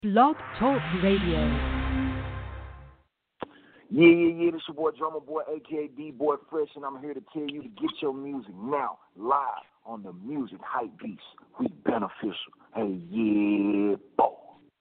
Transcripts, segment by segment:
Blog Talk Radio. Yeah. This your boy, Drummer Boy, a.k.a. D-Boy Fresh, and I'm here to tell you to get your music now, live on the Music Hype Beats. We beneficial. Hey, yeah, boy.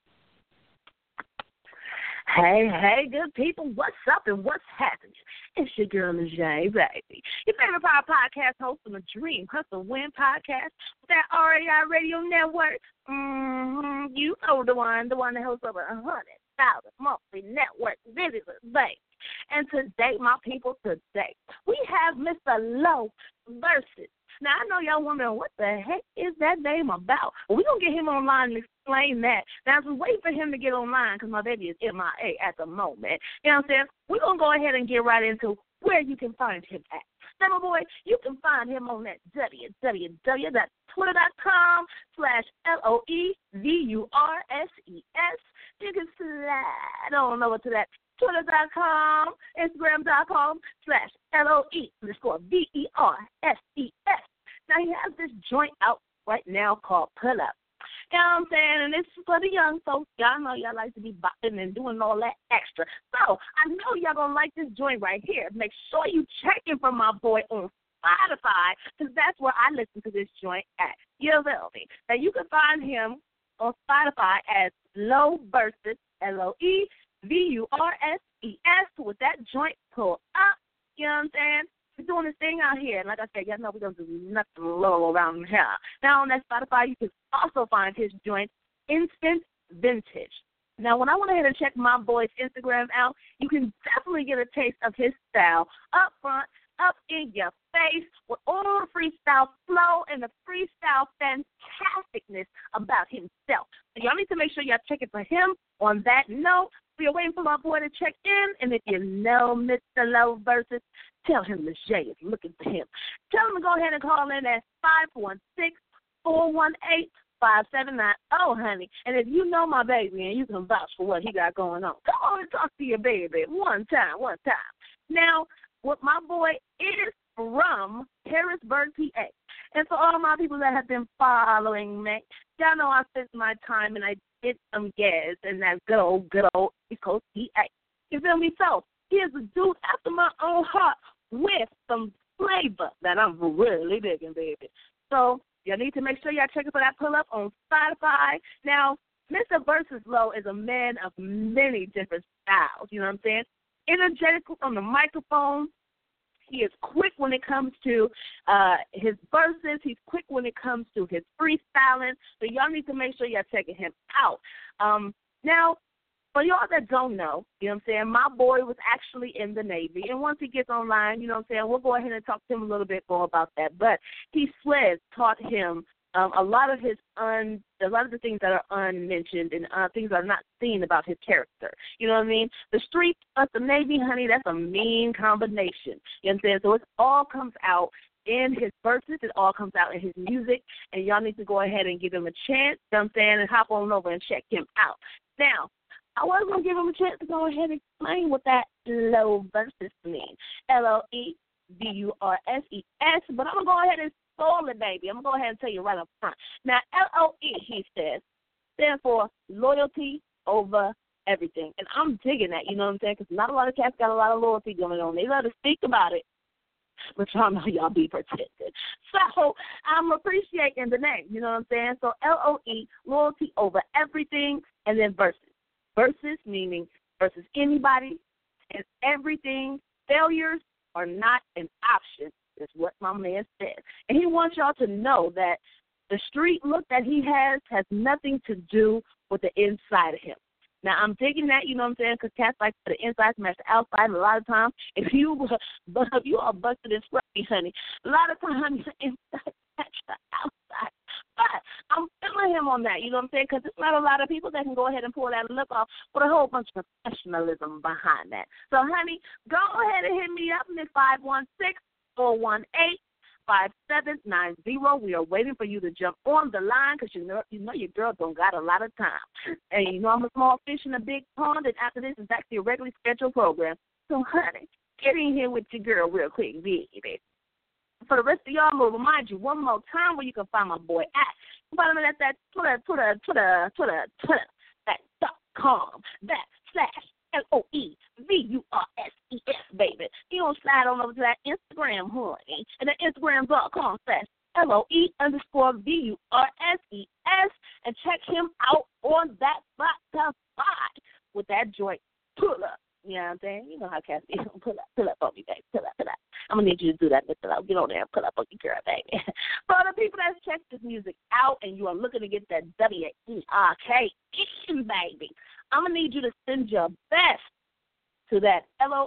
Hey, good people, what's up and what's happening? It's your girl, Najee, baby. Your favorite power podcast host on the Dream Hustle Win podcast with that RAI Radio Network. You know the one that hosts over 100,000 monthly network visitors, baby. And today, my people, we have Mr. Low versus. Now, I know y'all wondering, what the heck is that name about? Well, we're going to get him online and explain that. Now, as we wait for him to get online, because my baby is MIA at the moment, you know what I'm saying? We're going to go ahead and get right into where you can find him at. Now, my boy, you can find him on that www.twitter.com/LOEVURSES. You can slide on over to that Twitter.com, Instagram.com/LOE_VERSES. Now, he has this joint out right now called Pull Up. You know what I'm saying? And it's for the young folks. Y'all know y'all like to be bopping and doing all that extra. So, I know y'all going to like this joint right here. Make sure you check in for my boy on Spotify, because that's where I listen to this joint at. You feel me? Now, you can find him on Spotify as Low versus, LOEVURSES, with that joint pulled up. You know what I'm saying? We're doing this thing out here. And like I said, y'all know we're going to do nothing low around here. Now, on that Spotify, you can also find his joint, Instant Vintage. Now, when I went ahead and checked my boy's Instagram out, you can definitely get a taste of his style up front, up in your face, with all the freestyle flow and the freestyle fantasticness about himself. So y'all need to make sure y'all check it for him. On that note, we are waiting for my boy to check in, and if you know Mr. Low versus, tell him the J is looking for him. Tell him to go ahead and call in at 516-418-5790, honey. And if you know my baby and you can vouch for what he got going on, go on and talk to your baby one time. Now, what my boy is from Harrisburg, PA. And for all my people that have been following me, y'all know I spent my time and I did some gas in that good old East Coast, PA. You feel me? So, here's a dude after my own heart with some flavor that I'm really digging, baby. So, y'all need to make sure y'all check it for that pull-up on Spotify. Now, Mr. Versus Low is a man of many different styles, you know what I'm saying? Energetic on the microphone. He is quick when it comes to his verses. He's quick when it comes to his freestyling. So y'all need to make sure y'all checking him out. Now, for y'all that don't know, you know what I'm saying, my boy was actually in the Navy. And once he gets online, you know what I'm saying, we'll go ahead and talk to him a little bit more about that. But he taught him a lot of the things that are unmentioned and things that are not seen about his character. You know what I mean? The street plus the Navy, honey, that's a mean combination. You know what I'm saying? So it all comes out in his verses. It all comes out in his music. And y'all need to go ahead and give him a chance, you know what I'm saying, and hop on over and check him out. Now, I was going to give him a chance to go ahead and explain what that low versus means. LOEVURSES. But I'm going to go ahead and spoil it, baby. I'm going to go ahead and tell you right up front. Now, LOE, he says, stands for loyalty over everything. And I'm digging that, you know what I'm saying, because not a lot of cats got a lot of loyalty going on. They love to speak about it, but y'all know y'all be protected. So I'm appreciating the name, you know what I'm saying? So LOE, loyalty over everything, and then versus. Versus meaning versus anybody and everything. Failures are not an option, is what my man said. And he wants y'all to know that the street look that he has nothing to do with the inside of him. Now, I'm digging that, you know what I'm saying, because cats like the inside smash the outside. And a lot of times, if you are busted and scruffy, honey, a lot of times the inside smash the outside. But I'm feeling him on that, you know what I'm saying, because there's not a lot of people that can go ahead and pull that look off with a whole bunch of professionalism behind that. So, honey, go ahead and hit me up at 516-418-5790. We are waiting for you to jump on the line because you know your girl don't got a lot of time. And you know I'm a small fish in a big pond, and after this is actually a regularly scheduled program. So, honey, get in here with your girl real quick, baby. For the rest of y'all, I'm going to remind you one more time where you can find my boy at. You find him at that Twitter. That gmail.com. /LOEVURSES, baby. You don't slide on over to that Instagram, honey. And the Instagram.com /LOE_VURSES, and check him out on that Spotify with that joint pull up. You know what I'm saying? You know how Cassie pull up on me, baby. Pull up. I'm going to need you to do that, Mr. Lowe. Get on there and pull up on your girl, baby. For the people that check this music out and you are looking to get that WERK in, baby, I'm going to need you to send your best to that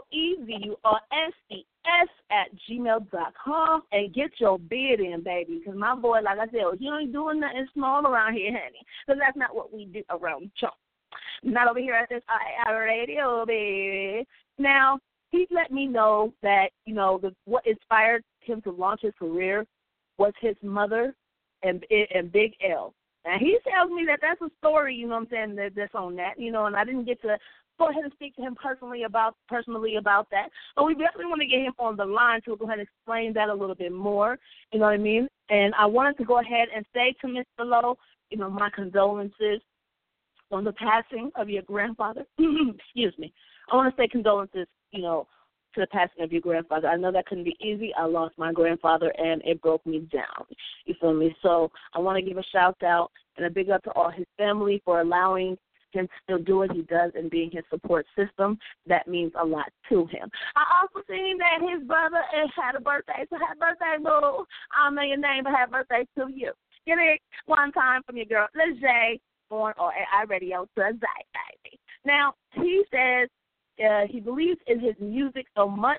LOEVURSES and get your bid in, baby. Because my boy, like I said, he ain't doing nothing small around here, honey. Because that's not what we do around Chunk. Not over here at this IR radio, baby. Now, he let me know that, you know, what inspired him to launch his career was his mother and Big L. Now, he tells me that that's a story, you know what I'm saying, that's on that, you know, and I didn't get to go ahead and speak to him personally about that. But we definitely want to get him on the line to go ahead and explain that a little bit more, you know what I mean? And I wanted to go ahead and say to Mr. Lowe, you know, my condolences on the passing of your grandfather. Excuse me. I want to say condolences, you know, to the passing of your grandfather. I know that couldn't be easy. I lost my grandfather, and it broke me down. You feel me? So I want to give a shout-out and a big up to all his family for allowing him to still do what he does and being his support system. That means a lot to him. I also seen that his brother had a birthday, so happy birthday, boo. I don't know your name, but happy birthday to you. Get it one time from your girl, Lejay, on AI Radio to Zay, baby. Now, he says he believes in his music so much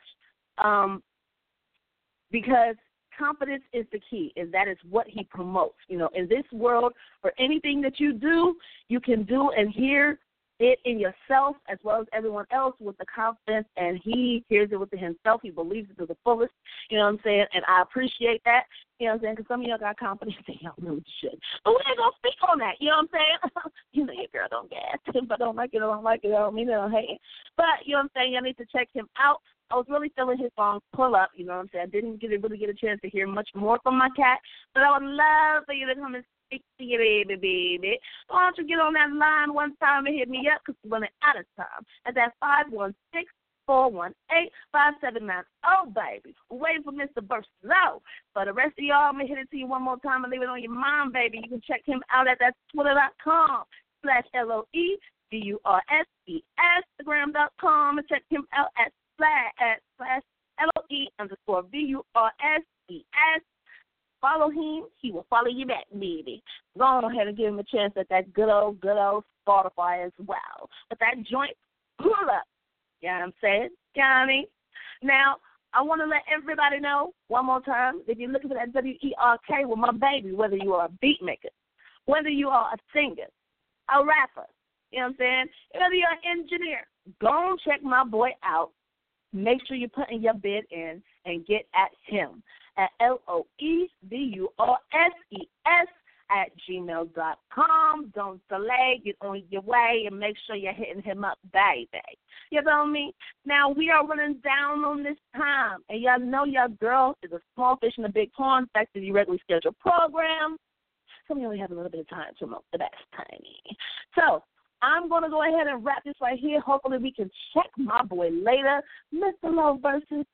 because confidence is the key, and that is what he promotes. You know, in this world, for anything that you do, you can do and hear it in yourself as well as everyone else with the confidence, and he hears it within himself. He believes it to the fullest, you know what I'm saying, and I appreciate that, you know what I'm saying, because some of y'all got confidence and y'all really should. But we ain't going to speak on that, you know what I'm saying? You know your girl don't gas him, but don't like it, I don't mean it, I don't hate it. But, you know what I'm saying, y'all need to check him out. I was really feeling his song Pull Up, you know what I'm saying. I didn't really get a chance to hear much more from my cat, but I would love for you to come and speak to your baby. Why don't you get on that line one time and hit me up, because we're running out of time. At that 516-418-5790, baby. We're waiting for Mr. Burstow. For the rest of y'all, I'm going to hit it to you one more time and leave it on your mind, baby. You can check him out at that Twitter.com /LOEVURSES, Instagram.com, and check him out at /LOE_VURSES. Follow him, he will follow you back, baby. Go on ahead and give him a chance at that good old Spotify as well. But that joint, pull up. You know what I'm saying? Johnny. Now, I want to let everybody know one more time, if you're looking for that WERK with my baby, whether you are a beat maker, whether you are a singer, a rapper, you know what I'm saying, whether you're an engineer, go and check my boy out. Make sure you're putting your bid in and get at him at LOEVURSES@gmail.com. Don't delay. Get on your way and make sure you're hitting him up, baby. You feel me? Now, we are running down on this time. And y'all know your girl is a small fish in a big pond thanks to the regularly scheduled program. So we only have a little bit of time to promote the best, tiny. So, I'm going to go ahead and wrap this right here. Hopefully we can check my boy later. Mr. Lowe versus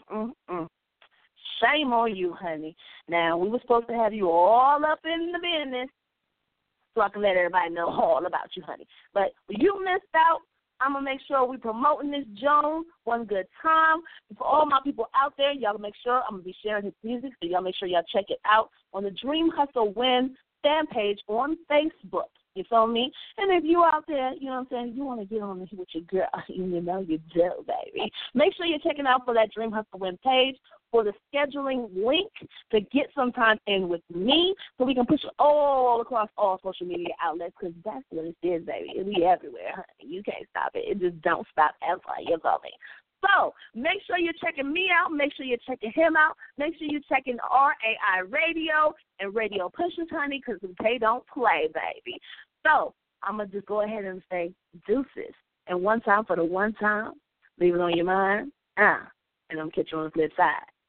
Shame on you, honey. Now, we were supposed to have you all up in the business so I can let everybody know all about you, honey. But you missed out. I'm going to make sure we're promoting this Joan one good time. For all my people out there, y'all make sure I'm going to be sharing his music, so y'all make sure y'all check it out on the Dream Hustle Win fan page on Facebook. You feel me? And if you out there, you know what I'm saying, you want to get on with your girl, you know you do, baby. Make sure you're checking out for that Dream Hustle Win page for the scheduling link to get some time in with me so we can push it all across all social media outlets, because that's what it is, baby. We everywhere, honey. You can't stop it. It just don't stop ever. You feel me? So make sure you're checking me out. Make sure you're checking him out. Make sure you're checking RAI Radio and Radio Pushers, honey, because they don't play, baby. So I'm going to just go ahead and say deuces. And one time for the one time, leave it on your mind. And I'm going to catch you on the flip side.